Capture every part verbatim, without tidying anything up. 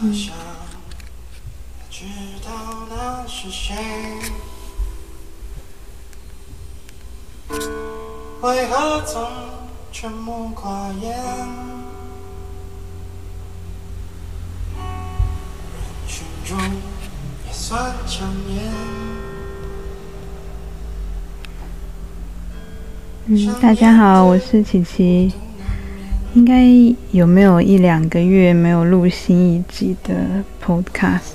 嗯，为何总沉默寡言？人群中也算抢眼。嗯，大家好，我是琪琪。应该有没有一两个月没有录新一集的 podcast？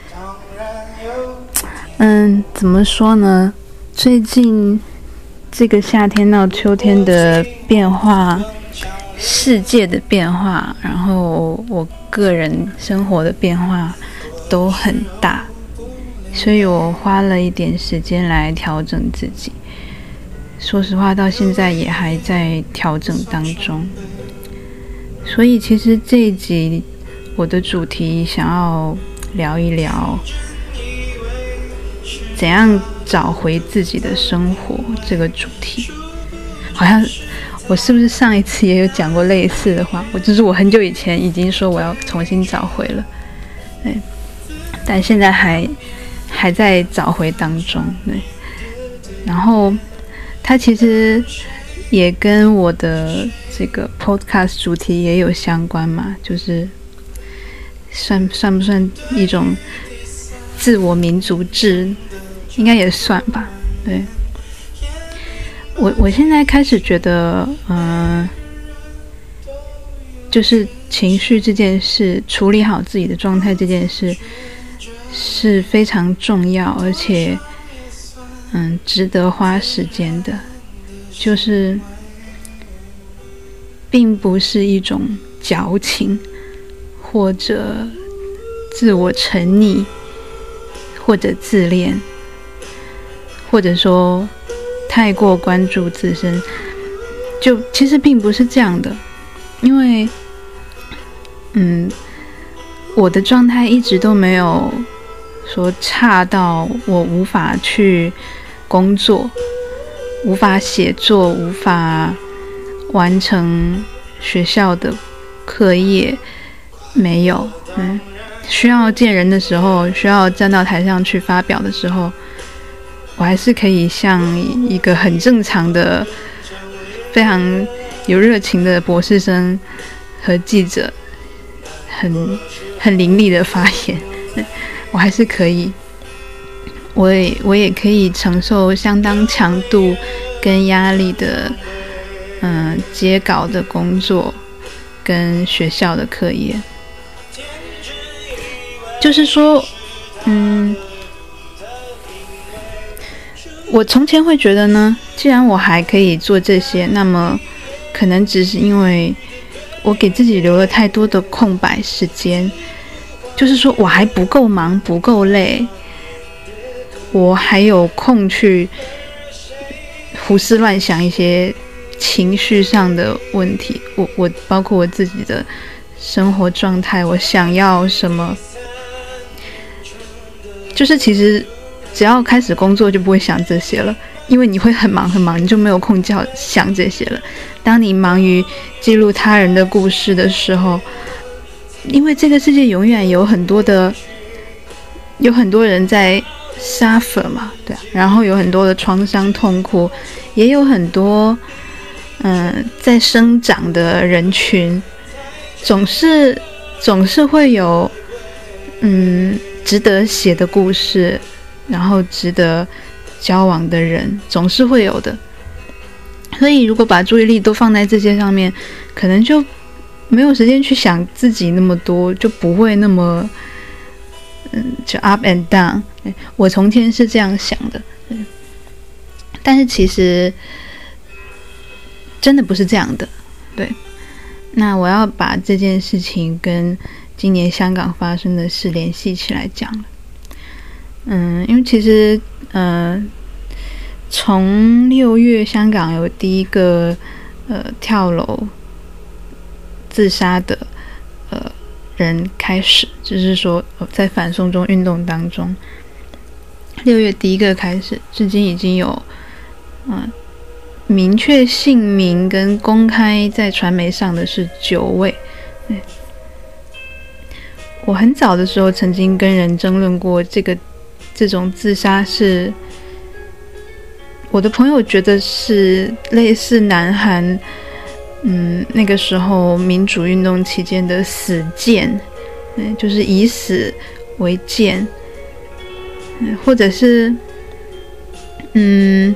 嗯，怎么说呢？最近这个夏天到秋天的变化，世界的变化，然后我个人生活的变化都很大，所以我花了一点时间来调整自己。说实话，到现在也还在调整当中。所以其实这一集我的主题想要聊一聊怎样找回自己的生活这个主题。好像我是不是上一次也有讲过类似的话？我就是我很久以前已经说我要重新找回了，对，但现在还还在找回当中，对。然后它其实也跟我的这个 podcast 主题也有相关嘛，就是算算不算一种自我民族志？应该也算吧。对，我我现在开始觉得，嗯、呃，就是情绪这件事，处理好自己的状态这件事是非常重要，而且嗯，值得花时间的。就是并不是一种矫情或者自我沉溺或者自恋，或者说太过关注自身，就其实并不是这样的。因为嗯，我的状态一直都没有说差到我无法去工作，无法写作，无法完成学校的课业，没有。嗯，需要见人的时候，需要站到台上去发表的时候，我还是可以像一个很正常的、非常有热情的博士生和记者，很很伶俐的发言，我还是可以。我也我也可以承受相当强度跟压力的，嗯，接稿的工作跟学校的课业。就是说，嗯，我从前会觉得呢，既然我还可以做这些，那么可能只是因为我给自己留了太多的空白时间，就是说我还不够忙，不够累。我还有空去胡思乱想一些情绪上的问题，我我包括我自己的生活状态，我想要什么，就是其实只要开始工作就不会想这些了，因为你会很忙很忙，你就没有空叫想这些了。当你忙于记录他人的故事的时候，因为这个世界永远有很多的有很多人在suffer 嘛，对啊，然后有很多的创伤痛苦，也有很多嗯、呃、在生长的人群，总是总是会有嗯值得写的故事，然后值得交往的人，总是会有的。所以如果把注意力都放在这些上面，可能就没有时间去想自己那么多，就不会那么嗯，就 up and down。我从前是这样想的，但是其实真的不是这样的。对，那我要把这件事情跟今年香港发生的事联系起来讲了。嗯，因为其实呃，从六月香港有第一个呃跳楼自杀的呃人开始，就是说在反送中运动当中，六月第一个开始，至今已经有嗯明确姓名跟公开在传媒上的是九位。对， 我很早的时候曾经跟人争论过这个这种自杀是，我的朋友觉得是类似南韩，嗯，那个时候民主运动期间的死谏，嗯，就是以死为鉴，嗯，或者是，嗯，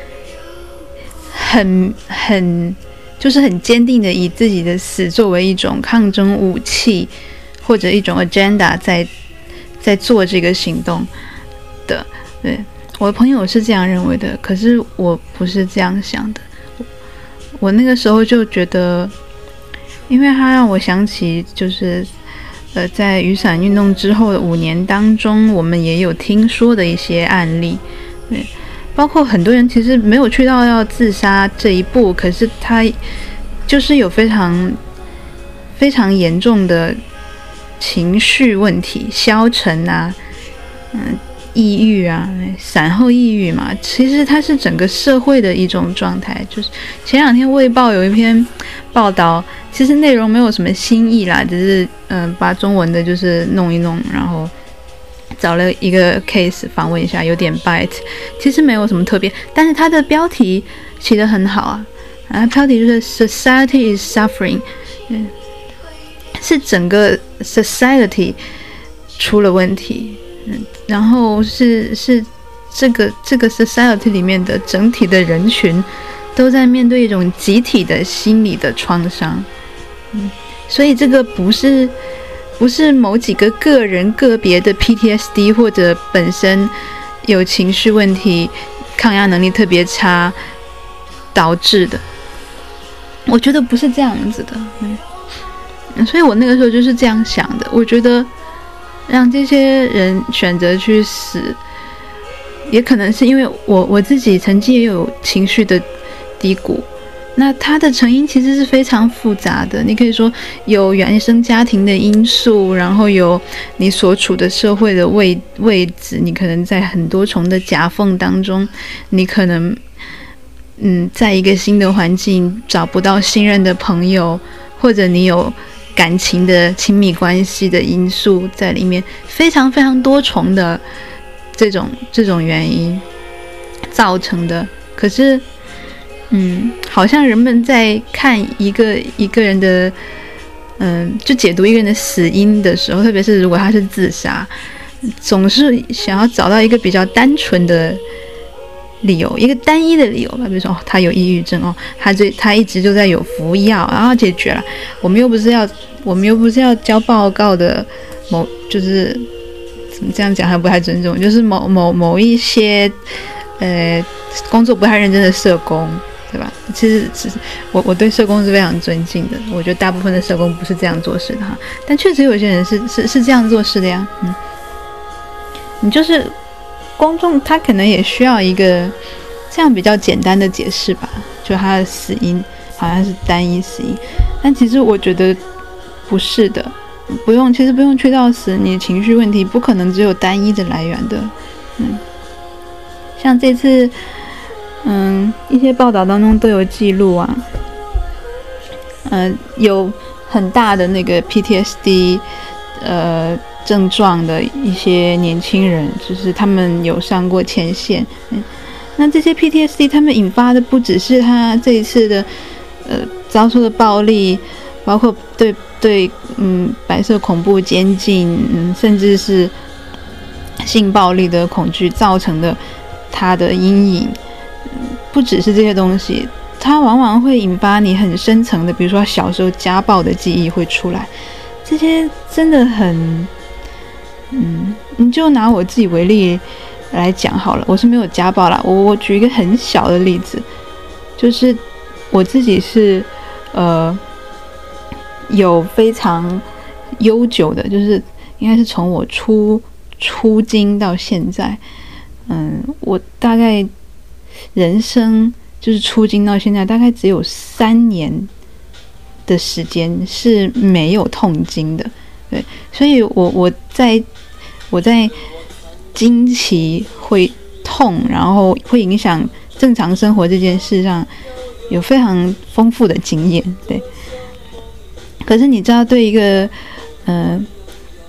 很很就是很坚定的以自己的死作为一种抗争武器，或者一种 agenda 在在做这个行动的，对。我的朋友是这样认为的，可是我不是这样想的。我那个时候就觉得，因为他让我想起，就是呃，在雨伞运动之后的五年当中，我们也有听说的一些案例，对，包括很多人其实没有去到要自杀这一步，可是他就是有非常非常严重的情绪问题，消沉啊，嗯。抑郁啊，产后抑郁嘛，其实它是整个社会的一种状态。就是前两天《卫报》有一篇报道，其实内容没有什么新意啦，只是嗯、呃、把中文的就是弄一弄，然后找了一个 case 访问一下，有点 bite， 其实没有什么特别，但是它的标题起得很好啊，啊，标题就是 Society is suffering， 嗯，是整个 society 出了问题。嗯，然后是是这个这个 society 里面的整体的人群都在面对一种集体的心理的创伤，嗯，所以这个不是不是某几个个人个别的 P T S D 或者本身有情绪问题、抗压能力特别差导致的，我觉得不是这样子的，嗯，所以我那个时候就是这样想的，我觉得。让这些人选择去死，也可能是因为我我自己曾经也有情绪的低谷，那它的成因其实是非常复杂的。你可以说有原生家庭的因素，然后有你所处的社会的位位置，你可能在很多重的夹缝当中，你可能嗯，在一个新的环境找不到信任的朋友，或者你有。感情的亲密关系的因素在里面，非常非常多重的这种这种原因造成的。可是，嗯，好像人们在看一个一个人的，嗯，就解读一个人的死因的时候，特别是如果他是自杀，总是想要找到一个比较单纯的。理由，一个单一的理由吧，比如说、哦、他有抑郁症哦，他这他一直就在有服药，然后解决了。我们又不是要，我们又不是要交报告的某，就是怎么这样讲还不太尊重，就是某某某一些呃工作不太认真的社工，对吧？其实我我对社工是非常尊敬的，我觉得大部分的社工不是这样做事的哈，但确实有些人是是是这样做事的呀，嗯，你就是。公众他可能也需要一个这样比较简单的解释吧，就他的死因好像是单一死因，但其实我觉得不是的，不用，其实不用去到死，你的情绪问题不可能只有单一的来源的，嗯，像这次，嗯，一些报道当中都有记录啊，嗯、呃，有很大的那个 P T S D， 呃。症状的一些年轻人，就是他们有上过前线，嗯，那这些 P T S D 他们引发的不只是他这一次的呃遭受的暴力，包括对对嗯白色恐怖监禁，嗯，甚至是性暴力的恐惧造成的他的阴影，嗯，不只是这些东西，它往往会引发你很深层的，比如说小时候家暴的记忆会出来，这些真的很。嗯，你就拿我自己为例来讲好了，我是没有家暴啦，我我举一个很小的例子，就是我自己是呃有非常悠久的，就是应该是从我出出经到现在，嗯，我大概人生就是出经到现在大概只有三年的时间是没有痛经的。对，所以我我在我在经期会痛，然后会影响正常生活这件事上有非常丰富的经验。对，可是你知道，对一个呃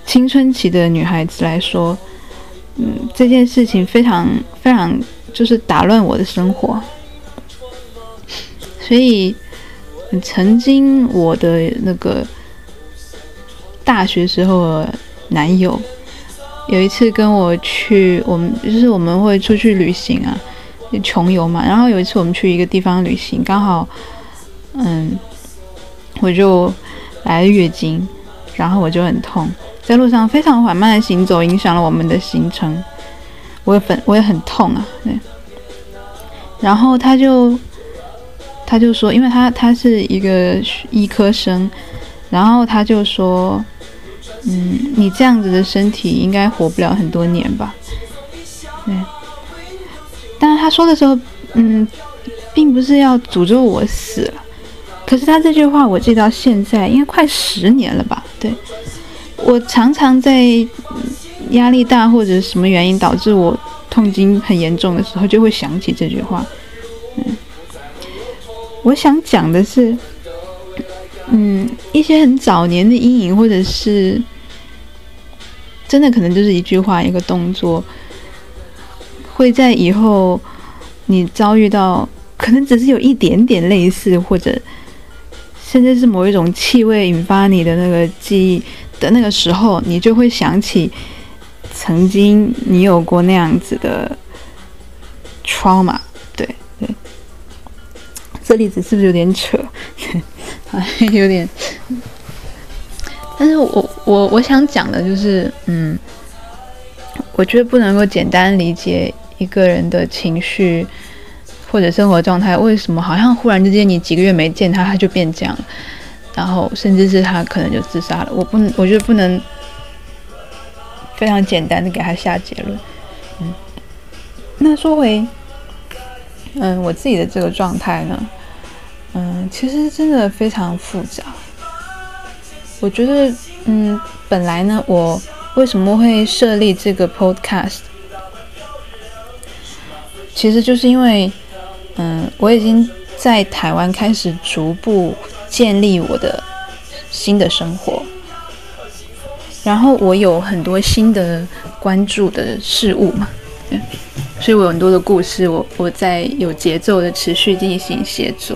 青春期的女孩子来说，嗯，这件事情非常非常就是打乱我的生活。所以曾经我的那个大学时候的男友有一次跟我去，我们就是我们会出去旅行啊，穷游嘛。然后有一次我们去一个地方旅行，刚好嗯我就来了月经，然后我就很痛，在路上非常缓慢的行走，影响了我们的行程。我也很我也很痛啊，对。然后他就他就说，因为他他是一个医科生，然后他就说，嗯，你这样子的身体应该活不了很多年吧？对。但是他说的时候，嗯，并不是要诅咒我死了。可是他这句话我记到现在，应该快十年了吧？对。我常常在压力大或者什么原因导致我痛经很严重的时候，就会想起这句话。嗯。我想讲的是，嗯，一些很早年的阴影，或者是真的可能就是一句话、一个动作，会在以后你遭遇到可能只是有一点点类似，或者甚至是某一种气味引发你的那个记忆的那个时候，你就会想起曾经你有过那样子的 trauma。对对。这例子是不是有点扯？有点，但是我我我想讲的就是，嗯，我觉得不能够简单理解一个人的情绪或者生活状态，为什么好像忽然之间你几个月没见他，他就变这样了，然后甚至是他可能就自杀了。我不，我觉得不能非常简单的给他下结论。嗯，那说回。嗯，我自己的这个状态呢，嗯，其实真的非常复杂。我觉得，嗯，本来呢，我为什么会设立这个 podcast， 其实就是因为，嗯，我已经在台湾开始逐步建立我的新的生活，然后我有很多新的关注的事物嘛，对。所以我有很多的故事，我我在有节奏的持续进行写作，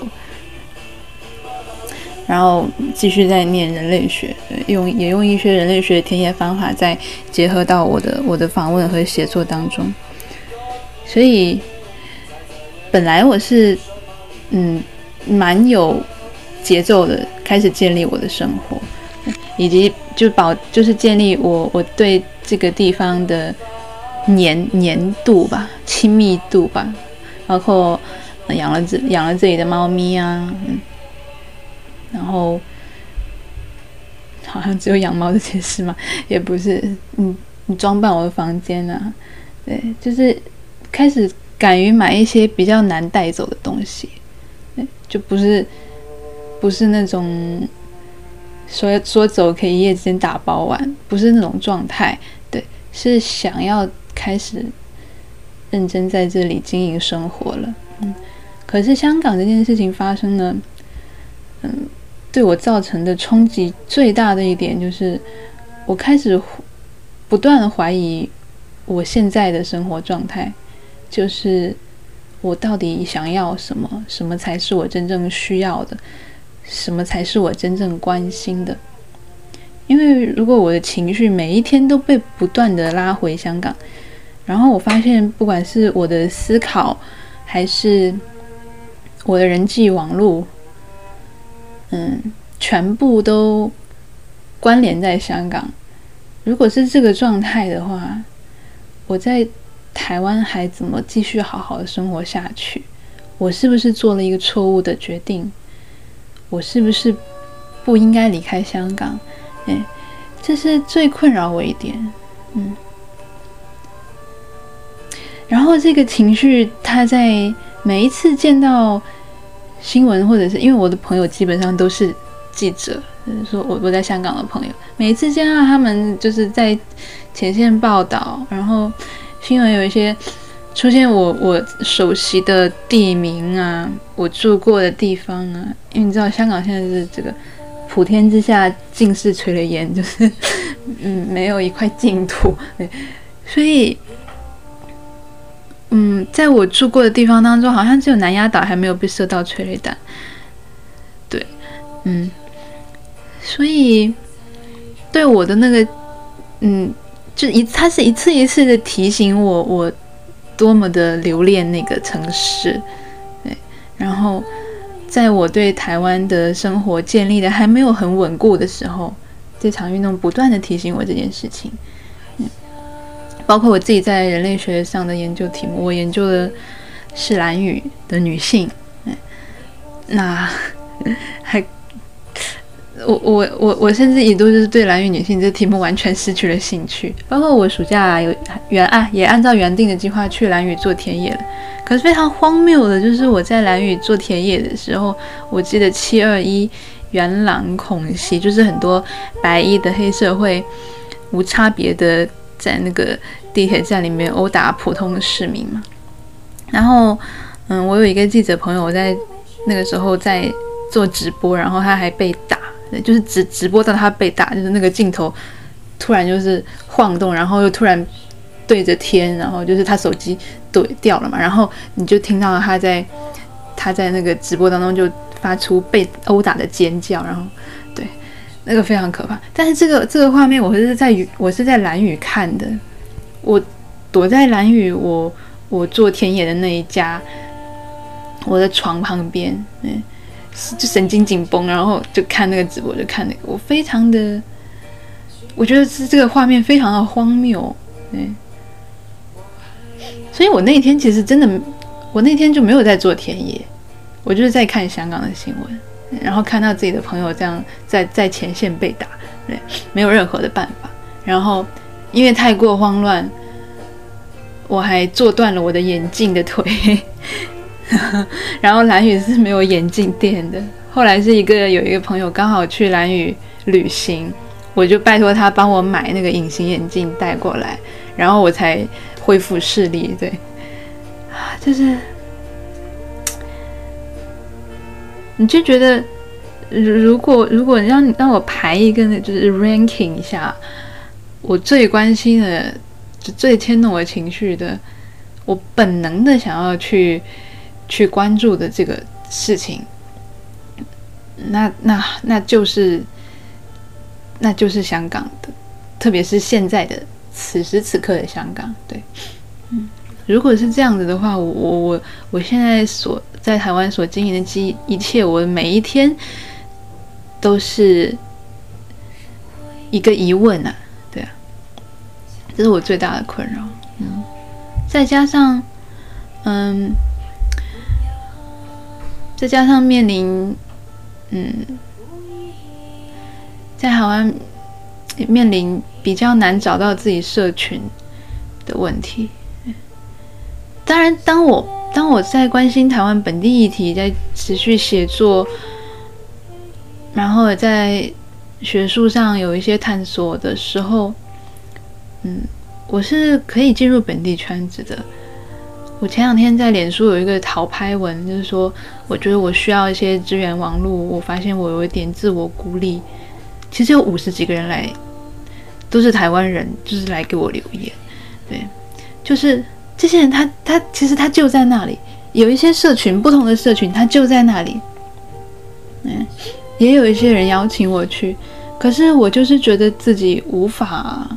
然后继续在念人类学，用也用一些人类学的田野方法，再结合到我的我的访问和写作当中。所以本来我是嗯蛮有节奏的，开始建立我的生活，以及就保就是建立我我对这个地方的。黏黏度吧，亲密度吧，包括养了自养了自己的猫咪啊，嗯，然后好像只有养猫这件事嘛，也不是，嗯，你装扮我的房间啊，对，就是开始敢于买一些比较难带走的东西，对，就不是不是那种说说走可以一夜之间打包完，不是那种状态，对，是想要。开始认真在这里经营生活了，嗯，可是香港这件事情发生呢，嗯，对我造成的冲击最大的一点就是，我开始不断的怀疑我现在的生活状态，就是我到底想要什么，什么才是我真正需要的，什么才是我真正关心的。因为如果我的情绪每一天都被不断的拉回香港，然后我发现不管是我的思考还是我的人际网络，嗯，全部都关联在香港。如果是这个状态的话，我在台湾还怎么继续好好的生活下去？我是不是做了一个错误的决定？我是不是不应该离开香港？哎，这是最困扰我一点，嗯。然后这个情绪，他在每一次见到新闻，或者是因为我的朋友基本上都是记者，就是说我我在香港的朋友，每一次见到他们就是在前线报道，然后新闻有一些出现我我熟悉的地名啊，我住过的地方啊，因为你知道香港现在是这个普天之下尽是垂了眼，就是嗯，没有一块净土。对，所以，嗯，在我住过的地方当中，好像只有南丫岛还没有被射到催泪弹。对，嗯，所以对我的那个，嗯，就一，它是一次一次的提醒我，我多么的留恋那个城市。对，然后在我对台湾的生活建立的还没有很稳固的时候，这场运动不断的提醒我这件事情。嗯，包括我自己在人类学上的研究题目，我研究的是兰屿的女性。嗯，那还我我我我甚至一度就是对兰屿女性这题目完全失去了兴趣。包括我暑假有原啊也按照原定的计划去兰屿做田野了，可是非常荒谬的就是我在兰屿做田野的时候，我记得七二一元朗恐袭，就是很多白衣的黑社会无差别的在那个地铁站里面殴打普通的市民嘛。然后嗯，我有一个记者朋友，我在那个时候在做直播，然后他还被打，就是直直播到他被打，就是那个镜头突然就是晃动，然后又突然对着天，然后就是他手机对掉了嘛，然后你就听到他在他在那个直播当中就发出被殴打的尖叫，然后对，那个非常可怕。但是这个这个画面我是在我是在兰屿看的，我躲在兰屿，我我做田野的那一家，我的床旁边，嗯，就神经紧绷，然后就看那个直播，就看那个，我非常的，我觉得是这个画面非常的荒谬，对，所以我那天其实真的，我那天就没有在做田野，我就是在看香港的新闻，然后看到自己的朋友这样在在前线被打，对，没有任何的办法，然后因为太过慌乱，我还做断了我的眼镜的腿。然后兰屿是没有眼镜店的，后来是一个有一个朋友刚好去兰屿旅行，我就拜托他帮我买那个隐形眼镜带过来，然后我才恢复视力。对，就是你就觉得如果如果让你让我排一个就是 ranking 一下我最关心的就最牵动我情绪的，我本能的想要去去关注的这个事情，那那那就是那就是香港的，特别是现在的此时此刻的香港。对，嗯，如果是这样子的话，我我我我现在所在台湾所经营的一切，我每一天都是一个疑问啊，对啊，这是我最大的困扰。嗯，再加上，嗯。再加上面临，嗯，在台湾面临比较难找到自己社群的问题。当然，当我当我在关心台湾本地议题，在持续写作，然后在学术上有一些探索的时候，嗯，我是可以进入本地圈子的。我前两天在脸书有一个讨拍文，就是说我觉得我需要一些支援网络，我发现我有一点自我孤立。其实有五十几个人来，都是台湾人，就是来给我留言。对，就是这些人他他其实他就在那里，有一些社群不同的社群他就在那里。嗯，也有一些人邀请我去，可是我就是觉得自己无法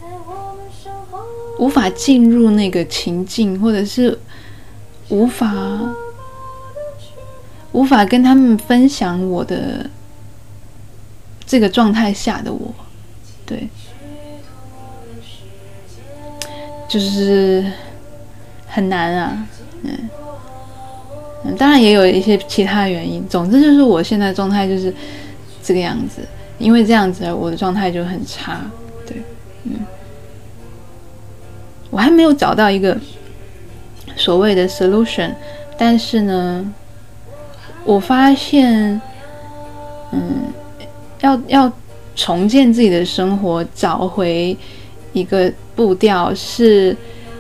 无法进入那个情境，或者是无法无法跟他们分享我的这个状态下的我。对，就是很难啊。嗯，嗯，当然也有一些其他原因，总之就是我现在的状态就是这个样子，因为这样子我的状态就很差。对，嗯，我还没有找到一个所谓的 solution， 但是呢，我发现，嗯，要要重建自己的生活，找回一个步调，是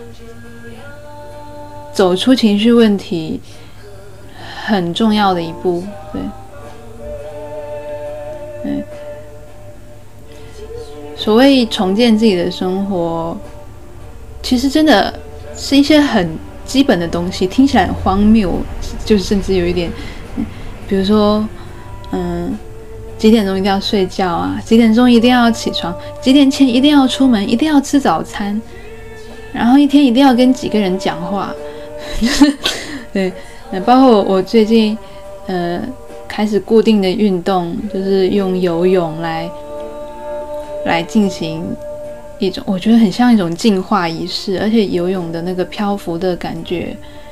走出情绪问题很重要的一步。对，对， 所谓重建自己的生活，其实真的是一些很基本的东西，听起来很荒谬，就是甚至有一点，比如说，嗯，几点钟一定要睡觉啊，几点钟一定要起床，几点前一定要出门，一定要吃早餐，然后一天一定要跟几个人讲话，就是对，包括我最近，呃，开始固定的运动，就是用游泳来来进行一种，我觉得很像一种净化仪式，而且游泳的那个漂浮的感觉，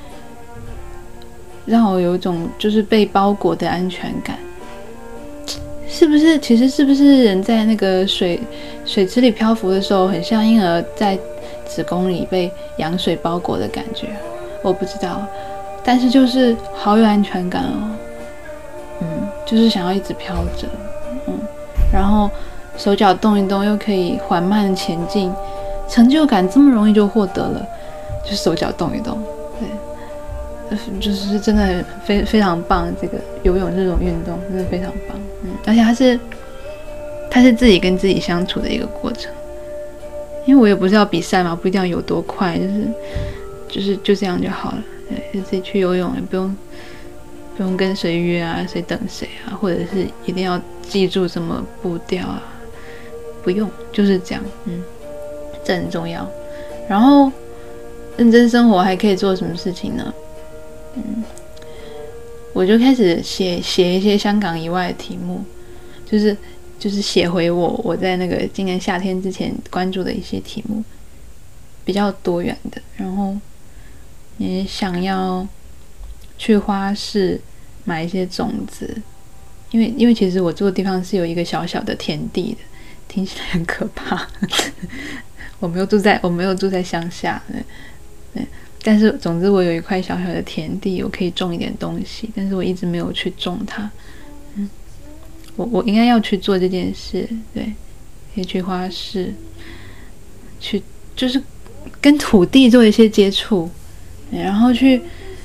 让我有一种就是被包裹的安全感。是不是？其实是不是人在那个水水池里漂浮的时候，很像婴儿在子宫里被羊水包裹的感觉？我不知道，但是就是好有安全感哦。嗯，就是想要一直飘着，嗯，然后手脚动一动，又可以缓慢的前进，成就感这么容易就获得了，就手脚动一动，对，就是真的非非常棒。这个游泳这种运动真的非常棒，嗯，而且它是它是自己跟自己相处的一个过程。因为我也不是要比赛嘛，不一定要游多快，就是就是就这样就好了，对，就自己去游泳，也不用不用跟谁约啊，谁等谁啊，或者是一定要记住什么步调啊，不用，就是这样，嗯，这很重要。然后认真生活还可以做什么事情呢？嗯，我就开始写写一些香港以外的题目，就是就是写回我我在那个今年夏天之前关注的一些题目，比较多元的。然后也想要去花市买一些种子，因为因为其实我住的地方是有一个小小的田地的，听起来很可怕。我没有住在我没有住在乡下，对对，但是总之我有一块小小的田地，我可以种一点东西，但是我一直没有去种它。嗯，我我应该要去做这件事，对，可以去花市，去就是跟土地做一些接触，然后去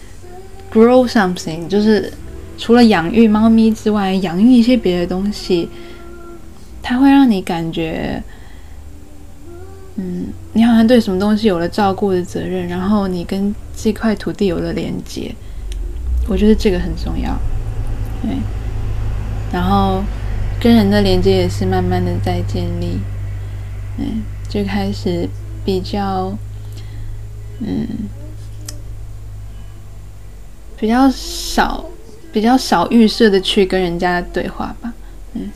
grow something， 就是除了养育猫咪之外，养育一些别的东西，它会让你感觉，嗯，你好像对什么东西有了照顾的责任，然后你跟这块土地有了连接，我觉得这个很重要，对，然后跟人的连接也是慢慢的在建立，对，就开始比较，嗯，比较少。比较少预设的去跟人家对话吧，嗯，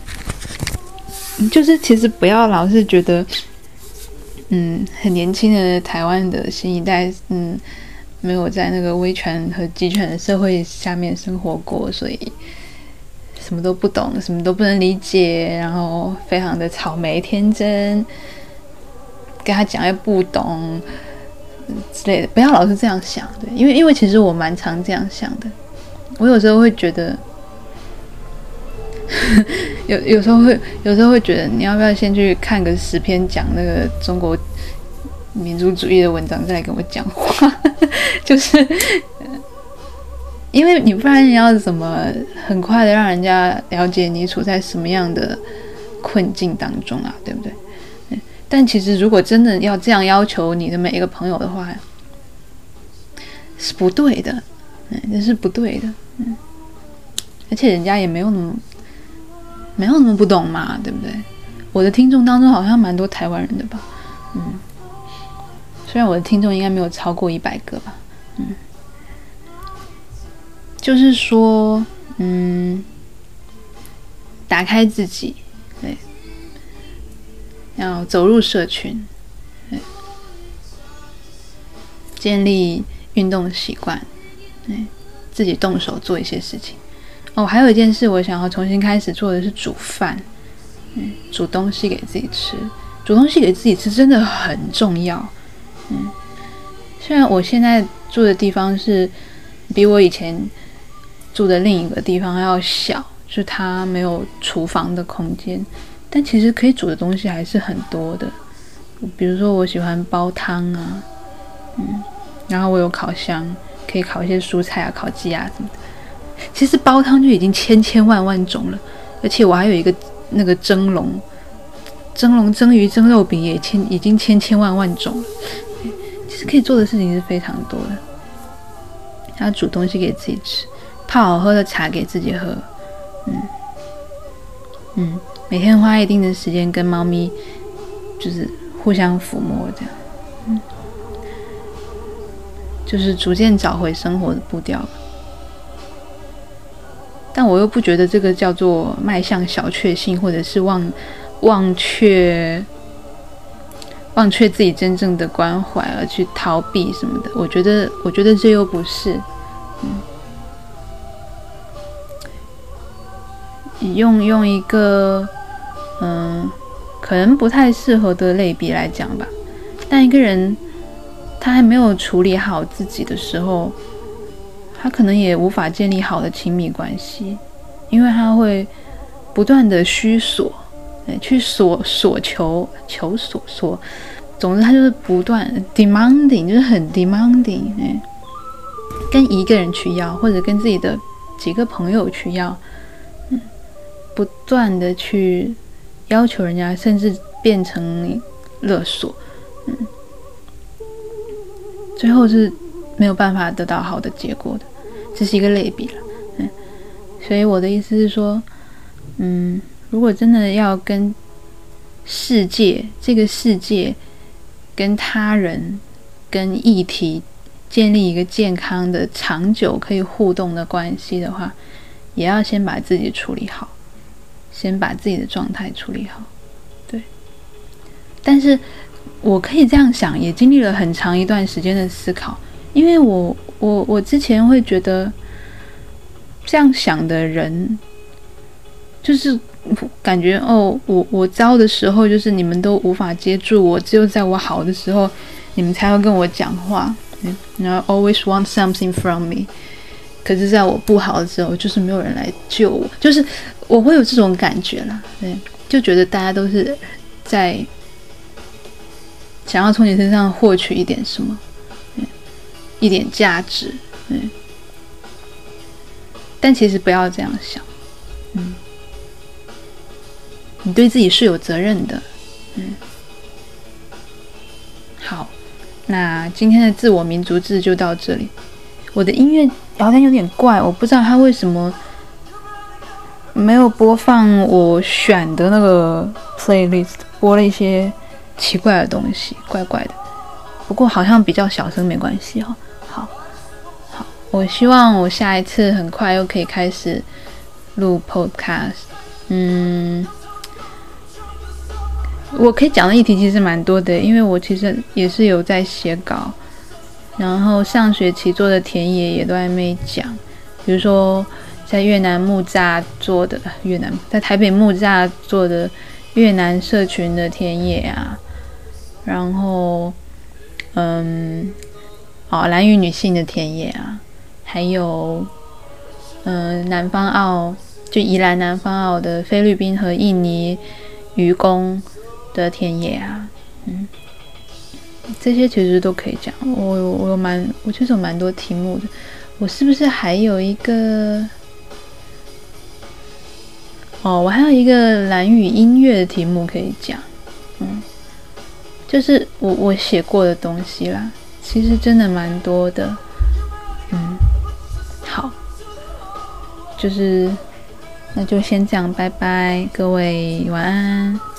就是其实不要老是觉得，嗯，很年轻的台湾的新一代，嗯，没有在那个威权和集权的社会下面生活过，所以什么都不懂，什么都不能理解，然后非常的草莓天真，跟他讲也不懂，嗯，之类的，不要老是这样想，对，因为因为其实我蛮常这样想的。我有时候会觉得有有时候会有时候会觉得你要不要先去看个十篇讲那个中国民族主义的文章再来跟我讲话。就是因为你不然你要怎么很快的让人家了解你处在什么样的困境当中啊，对不对？但其实如果真的要这样要求你的每一个朋友的话，是不对的，嗯，这是不对的，嗯，而且人家也没有那么没有那么不懂嘛，对不对？我的听众当中好像蛮多台湾人的吧，嗯，虽然我的听众应该没有超过一百个吧，嗯，就是说，嗯，打开自己，对，要走入社群，对，建立运动的习惯，对，自己动手做一些事情。哦，还有一件事我想要重新开始做的是煮饭，嗯，煮东西给自己吃。煮东西给自己吃真的很重要，嗯，虽然我现在住的地方是比我以前住的另一个地方要小，就是它没有厨房的空间，但其实可以煮的东西还是很多的。比如说我喜欢煲汤啊，嗯，然后我有烤箱，可以烤一些蔬菜啊、烤鸡啊什么的。其实煲汤就已经千千万万种了，而且我还有一个那个蒸笼， 蒸笼、蒸鱼、蒸肉饼也千已经千千万万种了。其实可以做的事情是非常多的。要煮东西给自己吃，泡好喝的茶给自己喝，嗯嗯，每天花一定的时间跟猫咪就是互相抚摸，这样，嗯，就是逐渐找回生活的步调。但我又不觉得这个叫做迈向小确幸，或者是忘忘却忘却自己真正的关怀而去逃避什么的。我觉得，我觉得这又不是，嗯，用用一个嗯可能不太适合的类比来讲吧。但一个人他还没有处理好自己的时候，他可能也无法建立好的亲密关系，因为他会不断的需索，去索索求求索索，总之他就是不断 demanding， 就是很 demanding， 哎，跟一个人去要，或者跟自己的几个朋友去要，嗯，不断的去要求人家，甚至变成勒索，嗯，最后是没有办法得到好的结果的。这是一个类比了，嗯，所以我的意思是说，嗯，如果真的要跟世界、这个世界、跟他人、跟议题建立一个健康的、长久可以互动的关系的话，也要先把自己处理好，先把自己的状态处理好，对。但是我可以这样想，也经历了很长一段时间的思考，因为我我我之前会觉得，这样想的人，就是感觉哦，我我糟的时候，就是你们都无法接住我，只有在我好的时候，你们才会跟我讲话，然后 always want something from me。可是在我不好的时候，就是没有人来救我，就是我会有这种感觉啦，对，就觉得大家都是在想要从你身上获取一点什么。一点价值，嗯，但其实不要这样想，嗯，你对自己是有责任的，嗯，好，那今天的自我民族志就到这里。我的音乐好像有点怪，我不知道它为什么没有播放我选的那个 playlist， 播了一些奇怪的东西，怪怪的。不过好像比较小声，没关系哈。好，好，我希望我下一次很快又可以开始录 podcast。嗯，我可以讲的议题其实蛮多的，因为我其实也是有在写稿，然后上学期做的田野也都还没讲，比如说在越南木栅做的越南，在台北木栅做的越南社群的田野啊，然后嗯。哦，兰屿女性的田野啊，还有，嗯、呃，南方澳就宜兰南方澳的菲律宾和印尼渔工的田野啊，嗯，这些其实都可以讲。我我有蛮，我其实有蛮多题目的。我是不是还有一个？哦，我还有一个兰屿音乐的题目可以讲，嗯，就是我我写过的东西啦。其实真的蛮多的，嗯，好，就是那就先这样，拜拜，各位晚安。